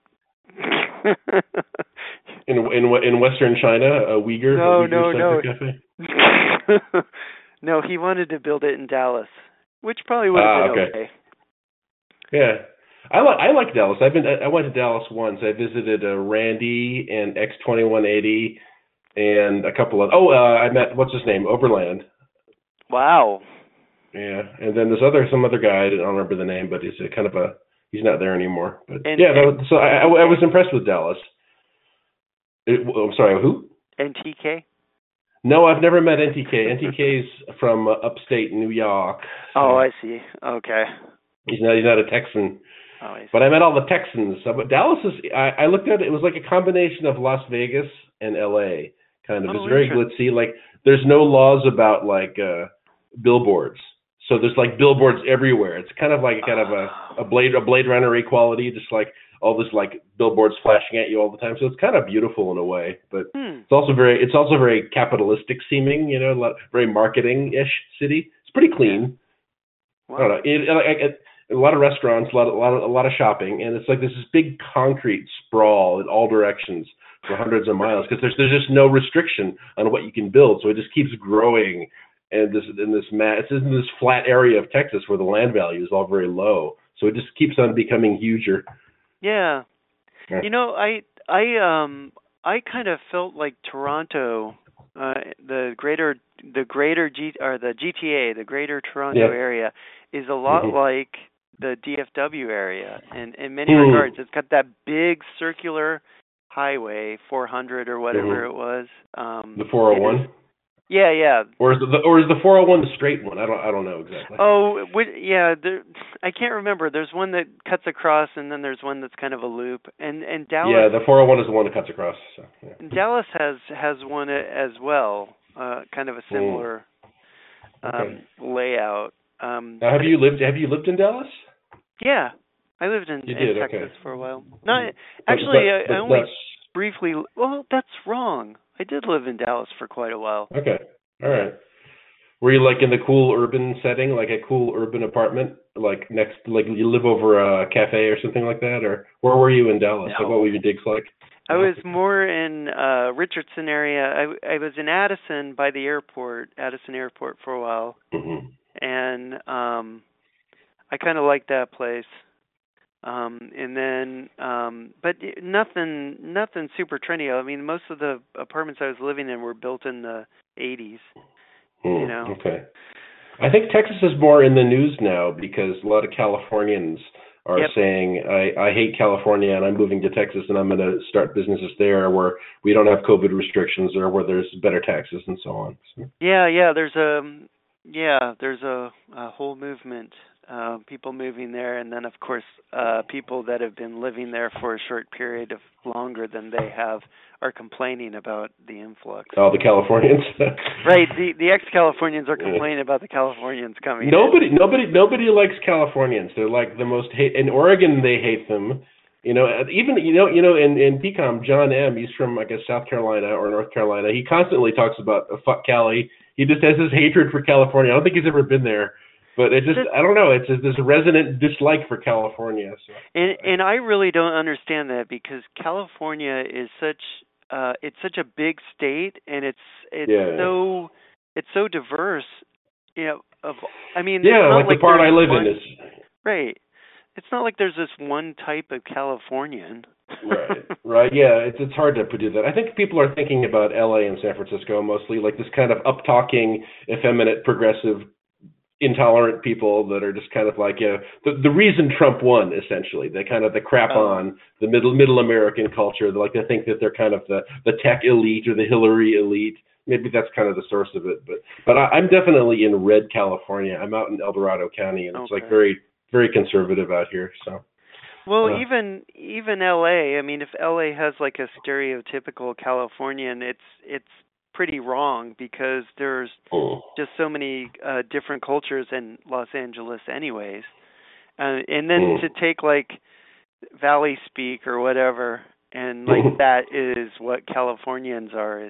in Western China, a Uyghur cyber cafe. No, he wanted to build it in Dallas, which probably would have been okay. Yeah. I like Dallas. I went to Dallas once. I visited Randy and X2180 and a couple of I met what's his name, Overland. Wow. Yeah, and then some other guy, I don't remember the name, but he's he's not there anymore. But so I was impressed with Dallas. I'm sorry, who? NTK? No, I've never met NTK. NTK's from upstate New York. So oh, I see. Okay. He's not a Texan. Oh, I see. But I met all the Texans. But Dallas is, I looked at it, it was like a combination of Las Vegas and LA, kind of. It's very glitzy. Like, there's no laws about, like, billboards. So there's, like, billboards everywhere. It's kind of like a Blade Runner equality, just like all this, like, billboards flashing at you all the time. So it's kind of beautiful in a way. But it's also very capitalistic seeming, you know, very marketing-ish city. It's pretty clean. Wow. I don't know. A lot of restaurants, a lot of shopping, and it's like this big concrete sprawl in all directions for hundreds of miles because there's just no restriction on what you can build, so it just keeps growing. And it's in this flat area of Texas where the land value is all very low, so it just keeps on becoming huger. Yeah. You know, I kind of felt like Toronto, the GTA, the Greater Toronto area, is a lot like the DFW area, and in many regards, it's got that big circular highway, 400 or whatever it was. The 401. Yeah. Or is the 401 the straight one? I don't know exactly. Oh, yeah. I can't remember. There's one that cuts across, and then there's one that's kind of a loop. And Dallas. Yeah, the 401 is the one that cuts across. So, yeah. Dallas has one as well, kind of a similar layout. Now, have you lived in Dallas? Yeah, I lived in Texas for a while. No, actually, I only briefly. Well, that's wrong. I did live in Dallas for quite a while. Okay, all right. Were you like in the cool urban setting, like a cool urban apartment, like next, like you live over a cafe or something like that, or where were you in Dallas? Like, what were No. your digs like? I No. was more in Richardson area. I was in Addison by the airport, Addison Airport for a while, Hmm. and I kind of liked that place. And then but nothing super trendy. I mean, most of the apartments I was living in were built in the 80s, you know. Okay. I think Texas is more in the news now because a lot of Californians are Yep. saying, I hate California and I'm moving to Texas and I'm going to start businesses there where we don't have COVID restrictions or where there's better taxes and so on. So, Yeah, there's a whole movement, people moving there, and then of course people that have been living there for a short period of longer than they have are complaining about the influx. all the Californians. Right, the ex-Californians are Yeah. complaining about the Californians coming in. Nobody likes Californians. They're like the most hate. In Oregon, they hate them. Even in PCOM, John M. He's from I guess South Carolina or North Carolina. He constantly talks about fuck Cali. He just has this hatred for California. I don't think he's ever been there, but I don't know. It's this resonant dislike for California. So. And I really don't understand that because California is it's such a big state, and Yeah. it's so diverse, you know, I mean, it's Yeah, not like the like part I there's live one, in is right. It's not like there's this one type of Californian. right. Yeah, it's hard to do that. I think people are thinking about L.A. and San Francisco mostly like this kind of up-talking, effeminate, progressive, intolerant people that are just kind of like the reason Trump won essentially. They crap Oh, on the middle American culture. They like to think that they're kind of the tech elite or the Hillary elite. Maybe that's kind of the source of it, but I'm definitely in red California. I'm out in El Dorado County, and it's like okay. very very conservative out here. So. Well, Uh, even LA, I mean, if LA has like a stereotypical Californian, it's pretty wrong because there's mm. just so many different cultures in Los Angeles anyways. And then Mm. to take like Valley speak or whatever and like that is what Californians are.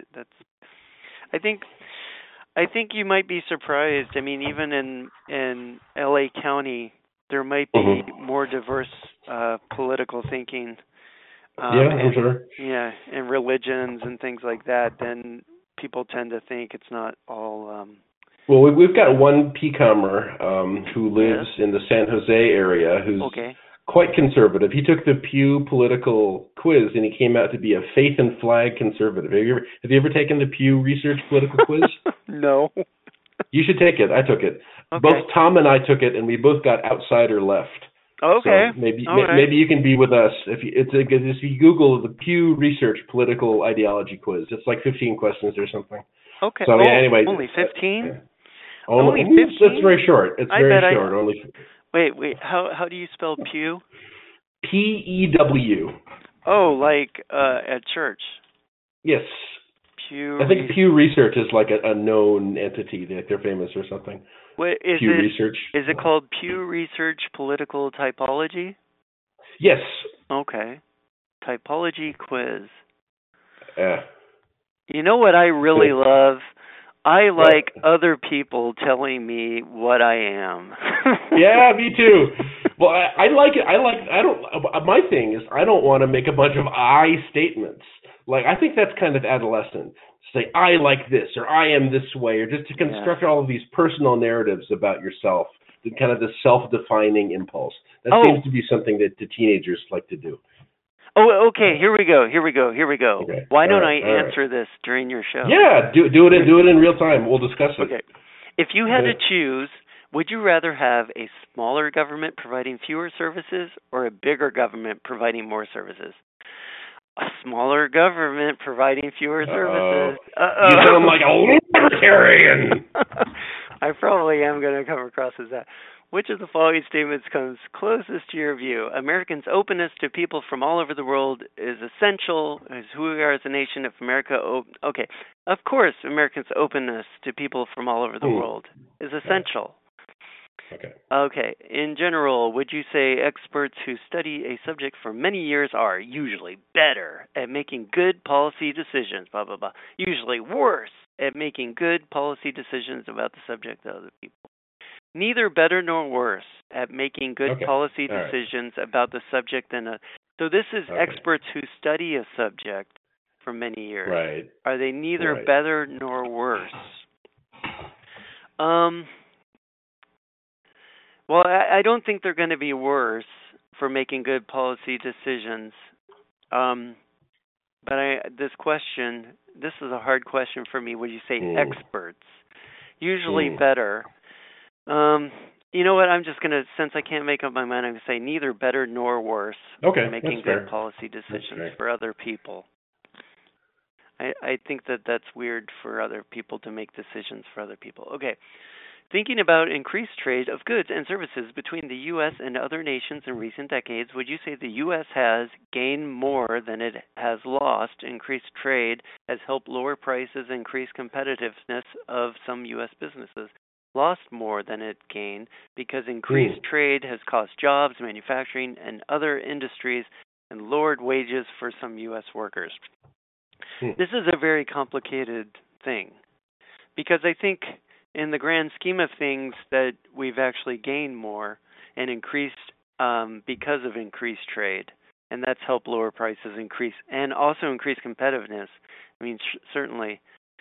I think I think you might be surprised. I mean, even in LA County, there might be Mhm. more diverse political thinking, Yeah, I'm and sure. yeah, and religions and things like that. Then people tend to think it's not all. Well, we've got one PCOMer who lives Yes. in the San Jose area who's Okay. quite conservative. He took the Pew political quiz and he came out to be a faith and flag conservative. Have you ever taken the Pew Research political quiz? No. You should take it. I took it. Okay. Both Tom and I took it, and we both got outsider left. Okay. So maybe All right. maybe you can be with us if you Google the Pew Research political ideology quiz. It's like 15 questions or something. Okay. So yeah. Anyway, Only 15? only Only 15? that's very short. It's I very bet short. Only Wait. How do you spell pew? PEW. Oh, like at church. Yes, Pew. I think Pew Research is like a known entity. Like they're famous or something. What is Pew it? Research. Is it called Pew Research Political Typology? Yes. Okay. Typology quiz. Yeah. You know what I really Cool. love? I What? like other people telling me what I am. Yeah, me too. Well, I like it. I don't. My thing is, I don't want to make a bunch of I statements. Like, I think that's kind of adolescent. Say, I like this, or I am this way, or just to construct all of these personal narratives about yourself, the kind of the self-defining impulse. That seems to be something that the teenagers like to do. Oh, okay. Here we go. Okay. Why don't All I right. answer this during your show? Yeah, do it in real time. We'll discuss it. Okay. If you had to choose, would you rather have a smaller government providing fewer services or a bigger government providing more services? A smaller government providing fewer services. Uh-oh. You sound like a libertarian. I probably am going to come across as that. Which of the following statements comes closest to your view? Americans' openness to people from all over the world is essential. Is who we are as a nation. If America, okay, of course, Americans' openness to people from all over the world is essential. Okay. Okay. In general, would you say experts who study a subject for many years are usually better at making good policy decisions? Blah blah blah. Usually worse at making good policy decisions about the subject of other people. Neither better nor worse at making good policy decisions about the subject than a. So this is experts who study a subject for many years. Right. Are they neither better nor worse? Well, I don't think they're going to be worse for making good policy decisions. But this is a hard question for me. Would you say experts? Usually better. You know what? I'm just going to, since I can't make up my mind, I'm going to say neither better nor worse for making good policy decisions for other people. I think that's weird for other people to make decisions for other people. Okay. Thinking about increased trade of goods and services between the U.S. and other nations in recent decades, would you say the U.S. has gained more than it has lost? Increased trade has helped lower prices, increase competitiveness of some U.S. businesses. Lost more than it gained because increased trade has cost jobs, manufacturing, and other industries and lowered wages for some U.S. workers. This is a very complicated thing because I think in the grand scheme of things that we've actually gained more and increased because of increased trade, and that's helped lower prices, and also increase competitiveness. I mean, certainly.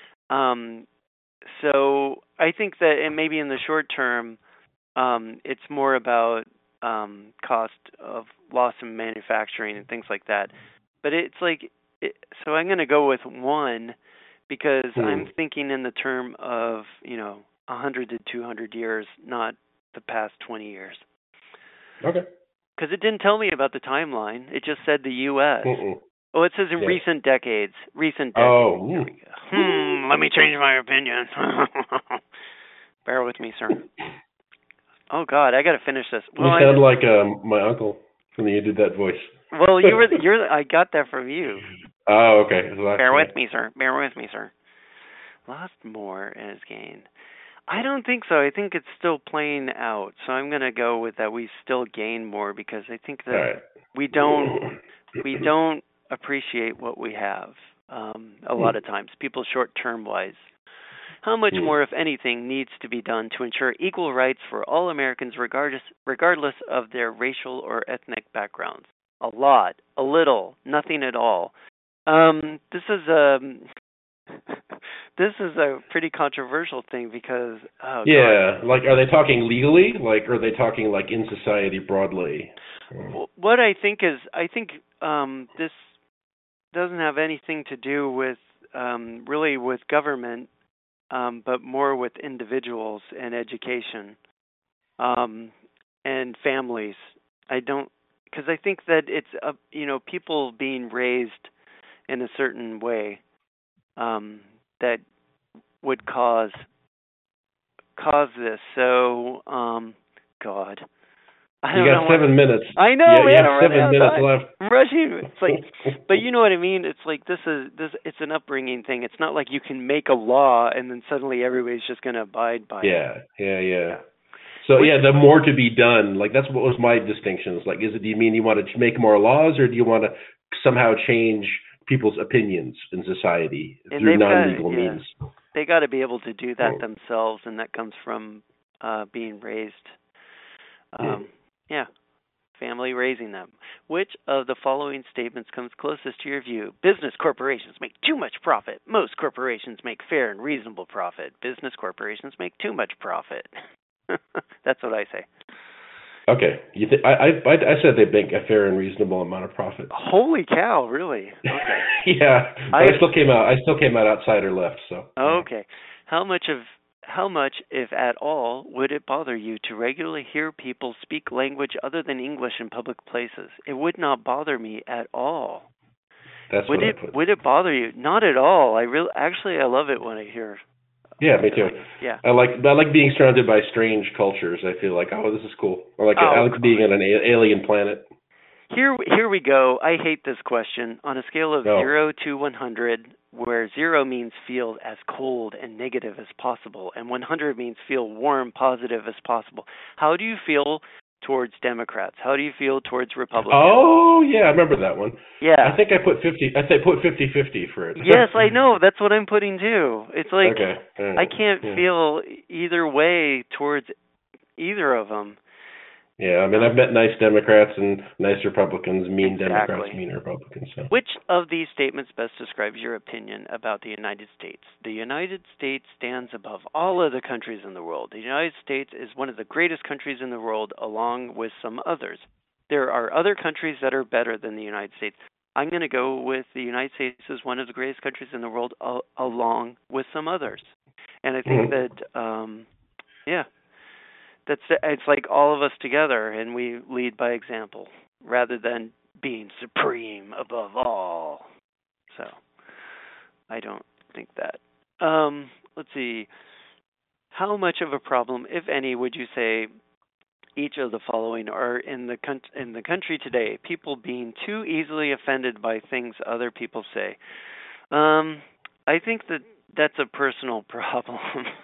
So I think that maybe in the short term, it's more about cost of loss in manufacturing and things like that. But it's like, so I'm going to go with one because I'm thinking in the term of, 100 to 200 years, not the past 20 years. Okay. Because it didn't tell me about the timeline. It just said the U.S. Oh, it says in recent decades. Oh. Here we go. Let me change my opinion. Bear with me, sir. Oh, God, I got to finish this. Well, you sound like my uncle when you did that voice. Well, I got that from you. Oh, okay. Bear with me, sir. Lost more and has gained. I don't think so. I think it's still playing out. So I'm going to go with that we still gain more because I think that we don't appreciate what we have a lot of times, people short-term wise. How much more, if anything, needs to be done to ensure equal rights for all Americans regardless of their racial or ethnic backgrounds? A lot, a little, nothing at all. This is a pretty controversial thing because God. Like are they talking legally? Like are they talking like in society broadly? What I think this doesn't have anything to do with really with government, but more with individuals and education and families. Because I think that it's people being raised in a certain way that would cause this. So, God, you got 7 minutes. I know. You have 7 minutes left. I'm rushing. It's like, but you know what I mean. It's like this. It's an upbringing thing. It's not like you can make a law and then suddenly everybody's just going to abide by it. Yeah. So the more to be done. Like that's what was my distinctions. Like, do you mean you want to make more laws, or do you want to somehow change people's opinions in society through non-legal means? They got to be able to do that themselves, and that comes from being raised. Family raising them. Which of the following statements comes closest to your view? Business corporations make too much profit. Most corporations make fair and reasonable profit. Business corporations make too much profit. That's what I say. Okay. I said they make a fair and reasonable amount of profit. Holy cow! Really? Okay. Yeah. But I still came out outsider left. So. Okay. How much, if at all, would it bother you to regularly hear people speak language other than English in public places? It would not bother me at all. That's what I put. Would it bother you? Not at all. I love it when I hear. Yeah, me too. Yeah. I like being surrounded by strange cultures. I feel like, this is cool. I like being on an alien planet. Here we go. I hate this question. On a scale of 0 to 100, where 0 means feel as cold and negative as possible, and 100 means feel warm, positive as possible. How do you feel towards Democrats? How do you feel towards Republicans? Oh, yeah, I remember that one. Yeah. I think I put 50-50 for it. Yes, I know. That's what I'm putting too. It's like okay. Right. I can't feel either way towards either of them. Yeah, I mean, I've met nice Democrats and nice Republicans, mean Exactly. Democrats, mean Republicans. So. Which of these statements best describes your opinion about the United States? The United States stands above all other countries in the world. The United States is one of the greatest countries in the world, along with some others. There are other countries that are better than the United States. I'm going to go with the United States as one of the greatest countries in the world, along with some others. And I think that, it's like all of us together, and we lead by example rather than being supreme above all. So I don't think that. Let's see. How much of a problem, if any, would you say each of the following are in the country today? People being too easily offended by things other people say. I think that's a personal problem.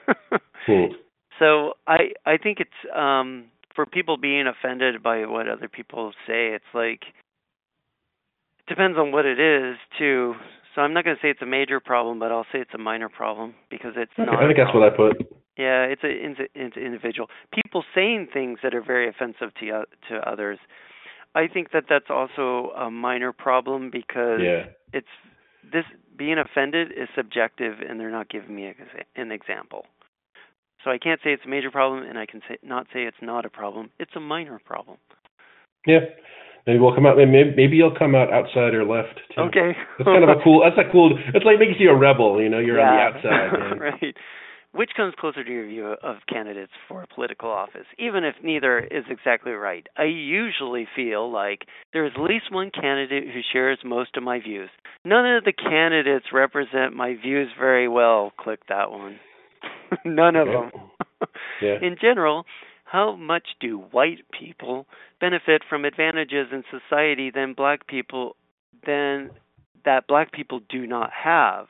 So I think it's for people being offended by what other people say, it's like it depends on what it is too. So I'm not going to say it's a major problem, but I'll say it's a minor problem because it's not. I think that's what I put. Yeah, it's individual. People saying things that are very offensive to others. I think that that's also a minor problem because it's this being offended is subjective, and they're not giving me an example. So I can't say it's a major problem, and I can not say it's not a problem. It's a minor problem. Yeah. Maybe we'll come out. Maybe you'll come out outside or left too. Okay. That's kind of a cool. That's a cool. It's like making you a rebel. You know, you're on the outside. Man. Right. Which comes closer to your view of candidates for political office, even if neither is exactly right? I usually feel like there is at least one candidate who shares most of my views. None of the candidates represent my views very well. Click that one. None of them. In general, how much do white people benefit from advantages in society that black people do not have?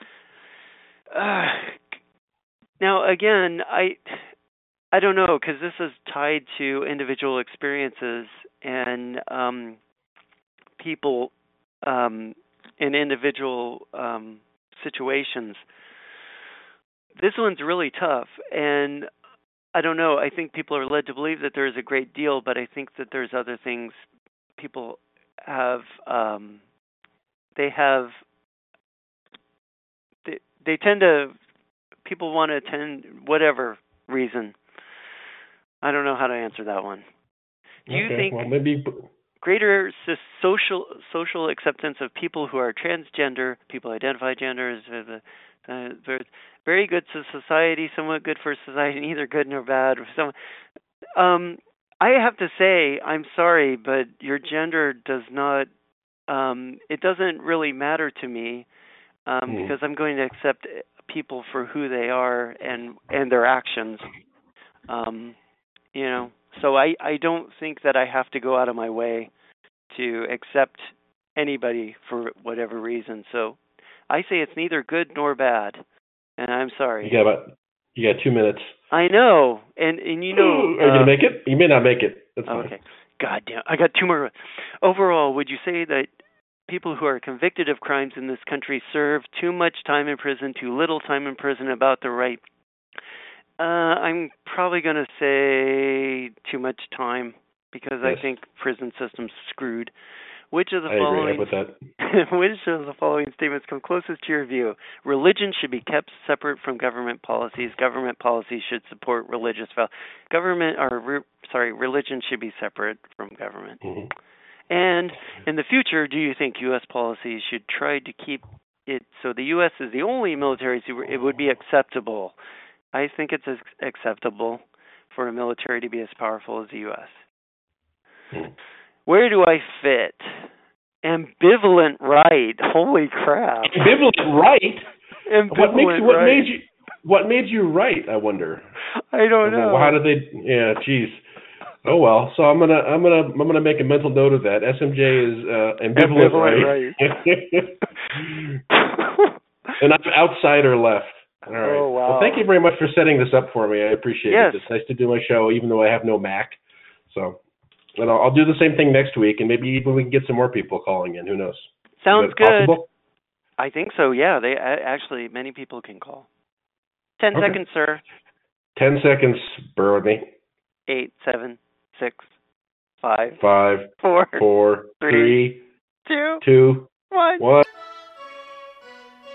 Now, again, I don't know, because this is tied to individual experiences and people in individual situations. This one's really tough, and I don't know. I think people are led to believe that there is a great deal, but I think that there's other things people have. They tend to. People want to attend whatever reason. I don't know how to answer that one. Do you think maybe greater social acceptance of people who are transgender, people identify gender as very good to society, somewhat good for society, neither good nor bad? I have to say, I'm sorry, but your gender does not. It doesn't really matter to me because I'm going to accept people for who they are and their actions. So I don't think that I have to go out of my way to accept anybody for whatever reason. So I say it's neither good nor bad, and I'm sorry. You got 2 minutes. I know, and you know. Are you gonna make it? You may not make it. That's fine. Okay. God damn, I got 2 more. Overall, would you say that people who are convicted of crimes in this country serve too much time in prison, too little time in prison? About the right? I'm probably going to say too much time because I think prison system's screwed. Which of the following? I agree with that. Which of the following statements come closest to your view? Religion should be kept separate from government policies. Government policies should support religious values. Religion should be separate from government. Mm-hmm. And in the future, do you think U.S. policies should try to keep it so the U.S. is the only military it would be acceptable? I think it's acceptable for a military to be as powerful as the U.S. Where do I fit? Ambivalent right. Holy crap. Ambivalent right? Ambivalent what made you right, I wonder? I don't know. How did they? Yeah, geez. Oh well. So I'm gonna make a mental note of that. SMJ is ambivalent right. And I'm outsider left. All right. Oh wow. Well, thank you very much for setting this up for me. I appreciate it. It's nice to do my show, even though I have no Mac. So And I'll do the same thing next week, and maybe even we can get some more people calling in. Who knows? Sounds Is that good. possible? I think so. Yeah, they actually many people can call. 10 Okay. seconds, sir. 10 seconds. Bear with me. 8, 7, 6, 5, 5, 4, 4, 3, 2, 2, 1. 1.